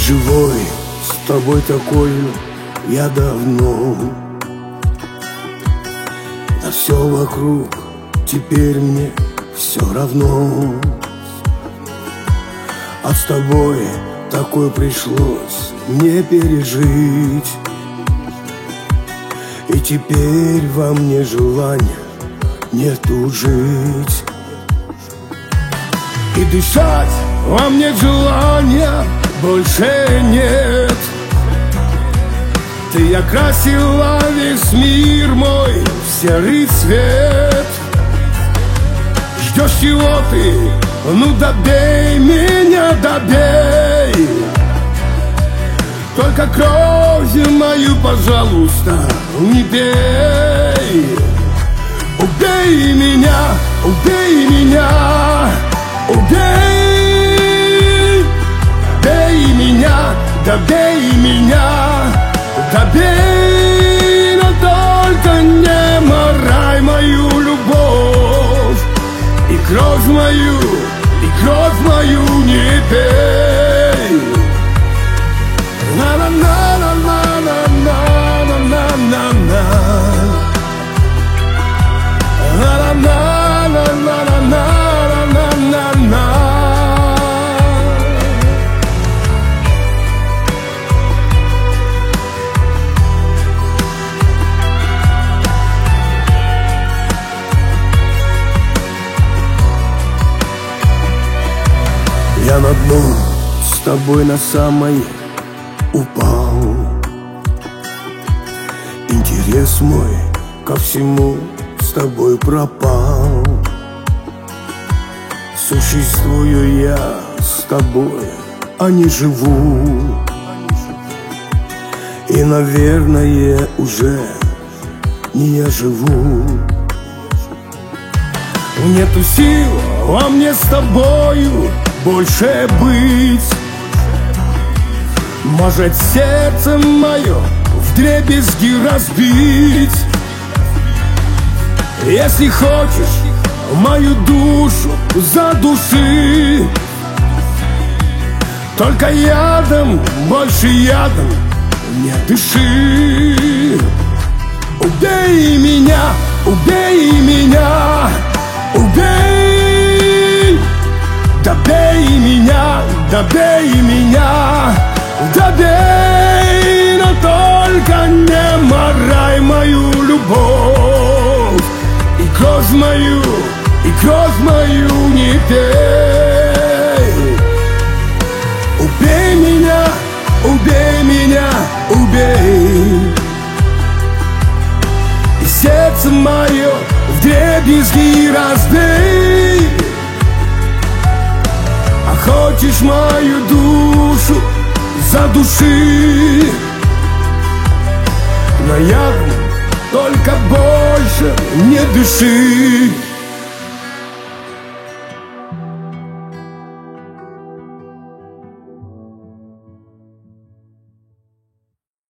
Живой с тобой такой я давно. На все вокруг теперь мне все равно. А с тобой такое пришлось мне пережить. И теперь во мне желания нету жить. И дышать во мне желания больше нет. Ты окрасила весь мир мой в серый цвет. Ждешь чего ты? Ну добей меня, добей. Только кровью мою, пожалуйста, не пей. Убей меня, убей меня, убей. Добей меня, добей меня, добей. Но только не морай мою любовь. И кровь мою не пей. На-на-на-на-на-на-на-на-на-на. На-на-на-на-на-на-на-на-на. Я на дно с тобой на самое упал. Интерес мой ко всему с тобой пропал. Существую я с тобой, а не живу. И, наверное, уже не я живу. Нету сил во мне с тобою больше быть. Может, сердце мое вдребезги разбить. Если хочешь мою душу задуши. Только ядом, больше ядом не дыши. Убей меня, убей меня, убей. Добей меня, добей меня, добей. Но только не морай мою любовь. И кровь мою не пей. Убей меня, убей меня, убей. И сердце мое вдребезги разбей. А хочешь мою душу задуши. Но я только больше не дыши.